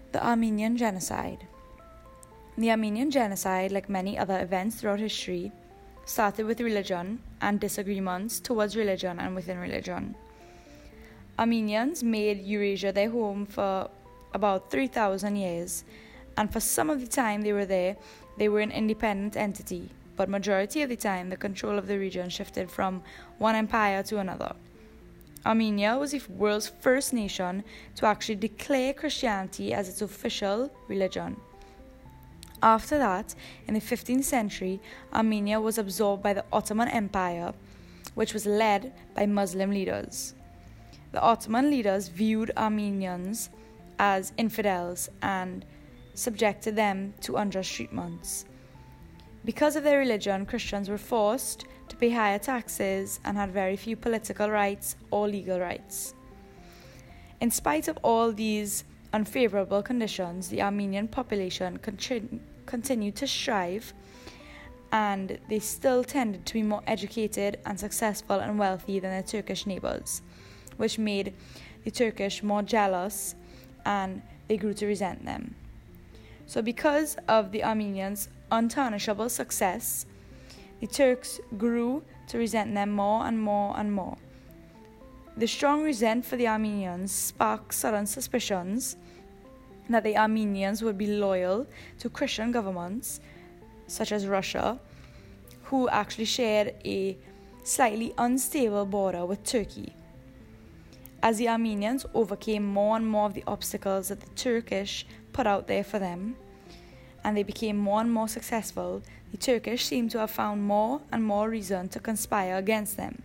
The Armenian Genocide. The Armenian Genocide, like many other events throughout history, started with religion and disagreements towards religion and within religion. Armenians made Eurasia their home for about 3,000 years, and for some of the time they were there, they were an independent entity, but majority of the time the control of the region shifted from one empire to another. Armenia was the world's first nation to actually declare Christianity as its official religion. After that, in the 15th century, Armenia was absorbed by the Ottoman Empire, which was led by Muslim leaders. The Ottoman leaders viewed Armenians as infidels and subjected them to unjust treatments. Because of their religion, Christians were forced to pay higher taxes and had very few political rights or legal rights. In spite of all these unfavorable conditions, the Armenian population continued to strive, and they still tended to be more educated and successful and wealthy than their Turkish neighbors, which made the Turkish more jealous, and they grew to resent them. So because of the Armenians' untarnishable success, the Turks grew to resent them more and more and more. The strong resentment for the Armenians sparked sudden suspicions that the Armenians would be loyal to Christian governments, such as Russia, who actually shared a slightly unstable border with Turkey. As the Armenians overcame more and more of the obstacles that the Turkish put out there for them, and they became more and more successful, the Turkish seem to have found more and more reason to conspire against them.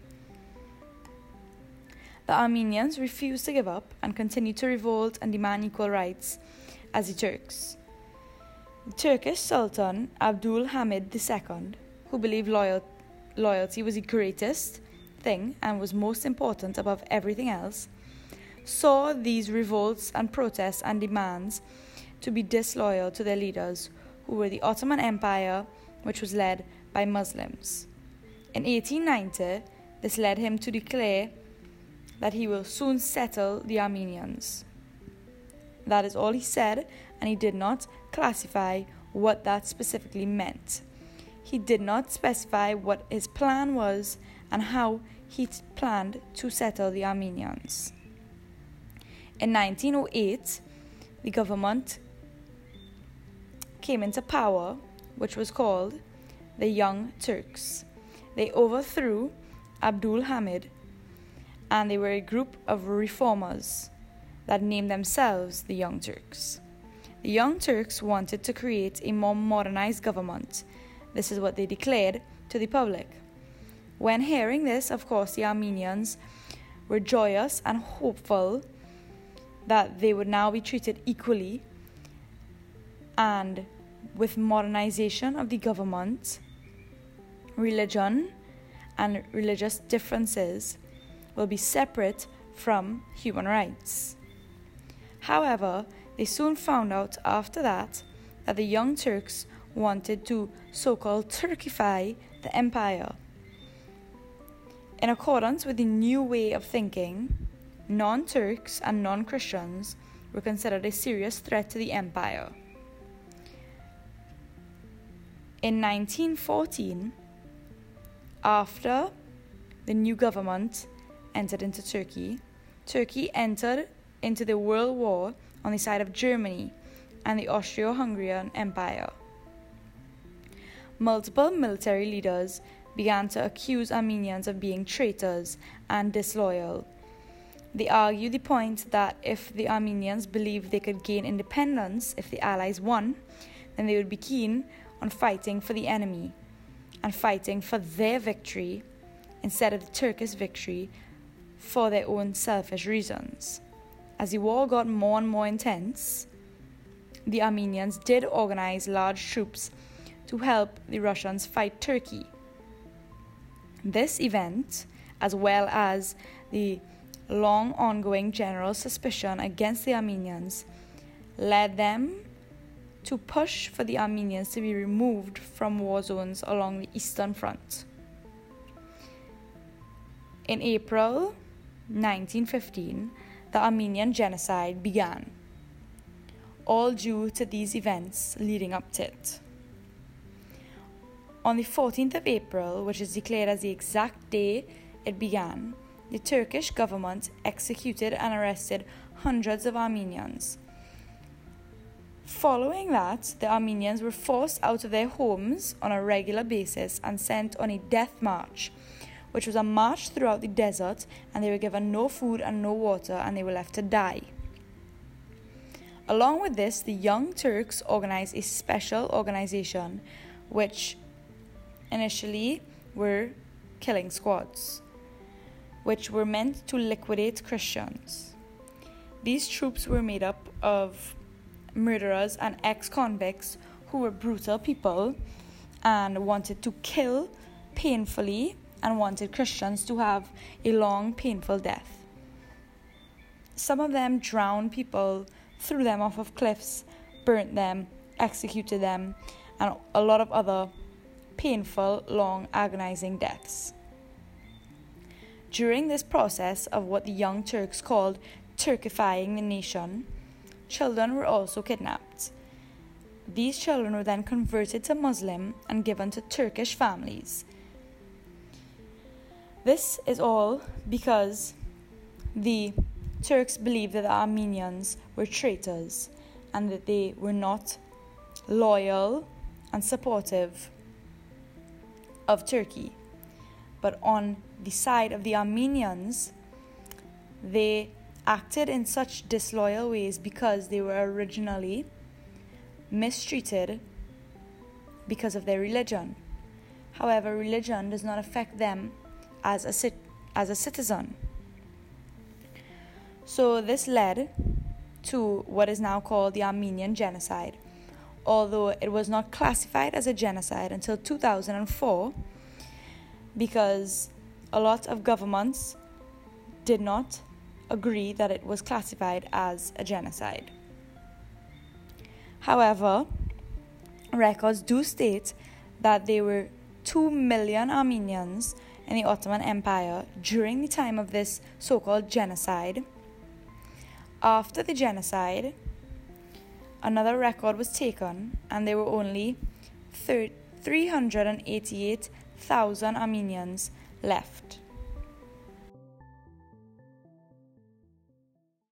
The Armenians refused to give up and continued to revolt and demand equal rights as the Turks. The Turkish Sultan Abdul Hamid II, who believed loyalty was the greatest thing and was most important above everything else, saw these revolts and protests and demands to be disloyal to their leaders, who were the Ottoman Empire, which was led by Muslims. In 1890, this led him to declare that he will soon settle the Armenians. That is all he said, and he did not classify what that specifically meant. He did not specify what his plan was and how he planned to settle the Armenians. In 1908, the government came into power, which was called the Young Turks. They overthrew Abdul Hamid, and they were a group of reformers that named themselves the Young Turks. The Young Turks wanted to create a more modernized government. This is what they declared to the public. When hearing this, of course, the Armenians were joyous and hopeful that they would now be treated equally, and with modernization of the government, religion and religious differences will be separate from human rights. However, they soon found out after that the Young Turks wanted to so-called Turkify the empire. In accordance with the new way of thinking, non-Turks and non-Christians were considered a serious threat to the empire. In 1914, after the new government entered into Turkey, Turkey entered into the World War on the side of Germany and the Austro-Hungarian Empire. Multiple military leaders began to accuse Armenians of being traitors and disloyal. They argued the point that if the Armenians believed they could gain independence if the Allies won, then they would be keen on fighting for the enemy and fighting for their victory instead of the Turkish victory for their own selfish reasons. As the war got more and more intense, the Armenians did organize large troops to help the Russians fight Turkey. This event, as well as the long ongoing general suspicion against the Armenians, led them to push for the Armenians to be removed from war zones along the Eastern Front. In April 1915, the Armenian Genocide began. all due to these events leading up to it. On the 14th of April, which is declared as the exact day it began, the Turkish government executed and arrested hundreds of Armenians. Following that, the Armenians were forced out of their homes on a regular basis and sent on a death march, which was a march throughout the desert, and they were given no food and no water, and they were left to die. Along with this, the Young Turks organized a special organization which initially were killing squads, which were meant to liquidate Christians. These troops were made up of murderers and ex-convicts who were brutal people and wanted to kill painfully and wanted Christians to have a long, painful death. Some of them drowned people, threw them off of cliffs, burnt them, executed them, and a lot of other painful, long, agonizing deaths. During this process of what the Young Turks called Turkifying the nation, children were also kidnapped. These children were then converted to Muslim and given to Turkish families. This is all because the Turks believed that the Armenians were traitors and that they were not loyal and supportive of Turkey. But on the side of the Armenians, they acted in such disloyal ways because they were originally mistreated because of their religion. However, religion does not affect them as a citizen. So this led to what is now called the Armenian Genocide, although it was not classified as a genocide until 2004 because a lot of governments did not agree that it was classified as a genocide. However, records do state that there were 2 million Armenians in the Ottoman Empire during the time of this so-called genocide. After the genocide, another record was taken, and there were only 388,000 Armenians left.